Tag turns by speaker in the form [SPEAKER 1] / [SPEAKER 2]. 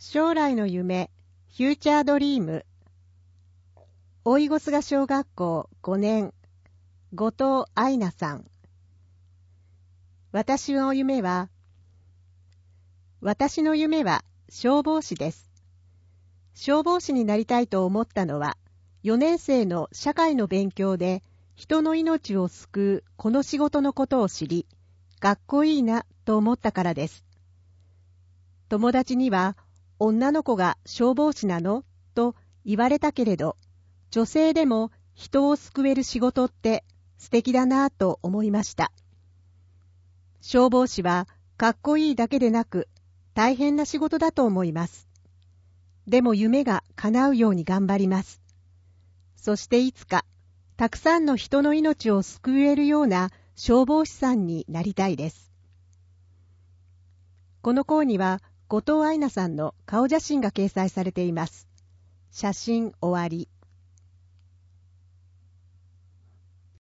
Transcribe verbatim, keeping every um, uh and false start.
[SPEAKER 1] 将来の夢、フューチャードリーム。大井児菅小学校ごねん、後藤愛菜さん。私の夢は、私の夢は消防士です。消防士になりたいと思ったのは、よねん生の社会の勉強で人の命を救うこの仕事のことを知り、かっこいいなと思ったからです。友達には、女の子が消防士なのと言われたけれど、女性でも人を救える仕事って素敵だなぁと思いました。消防士はかっこいいだけでなく大変な仕事だと思います。でも夢が叶うように頑張ります。そしていつかたくさんの人の命を救えるような消防士さんになりたいです。この項には後藤愛菜さんの顔写真が掲載されています。写真終わり。